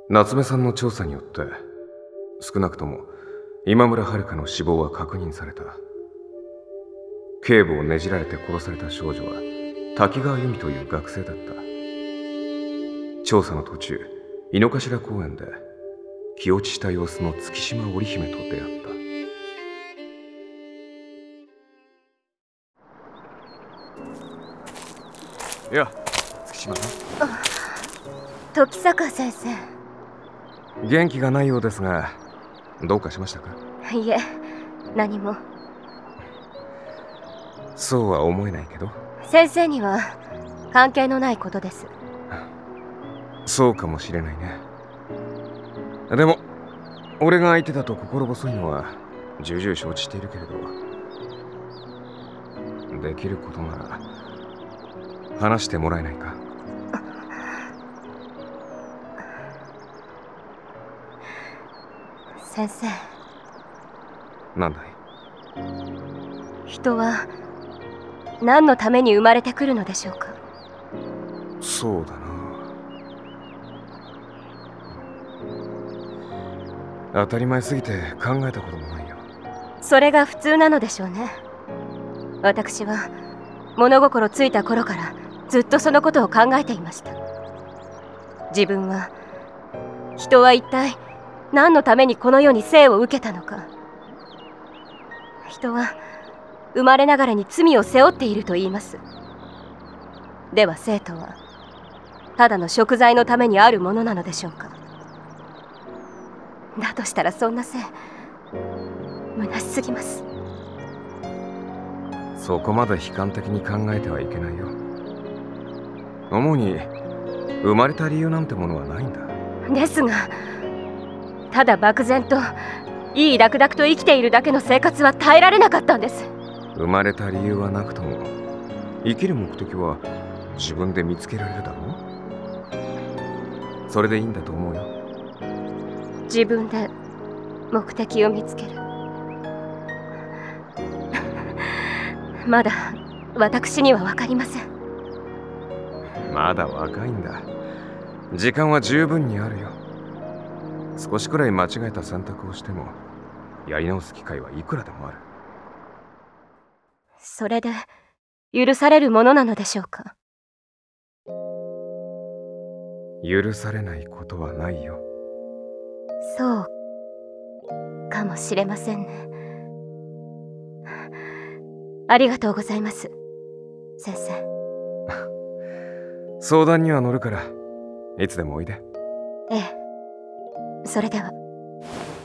夏目さんの調査によって少なくとも今村遥の死亡は確認された。頸部をねじられて殺された少女は滝川由美という学生だった。調査の途中、井の頭公園で気落ちした様子の月島織姫と出会った。いや、月島さん。 時坂先生。 元気がないようですが、どうかしましたか？ いえ、何も。 そうは思えないけど。 先生には関係のないことです。 そうかもしれないね。でも俺が相手だと心細いのは重々承知しているけれど、できることなら話してもらえないか？ 先生。 なんだい？ 人は何のために生まれてくるのでしょうか？ そうだな。当たり前すぎて考えたこともないよ。 それが普通なのでしょうね。私は物心ついた頃からずっとそのことを考えていました。自分は、人は一体何のためにこの世に生を受けたのか。人は生まれながらに罪を背負っていると言います。では生とはただの贖罪のためにあるものなのでしょうか？だとしたらそんな生、虚しすぎます。 そこまで悲観的に考えてはいけないよ。主に生まれた理由なんてものはないんだ。 ですが、ただ漠然といい楽々と生きているだけの生活は耐えられなかったんです。 生まれた理由はなくとも生きる目的は自分で見つけられるだろう。それでいいんだと思うよ。 自分で目的を見つける。まだ私には分かりません。 まだ若いんだ。時間は十分にあるよ。少しくらい間違えた選択をしてもやり直す機会はいくらでもある。 それで許されるものなのでしょうか？ 許されないことはないよ。 そうかもしれませんね。ありがとうございます、先生。 相談には乗るからいつでもおいで。 ええ、それでは。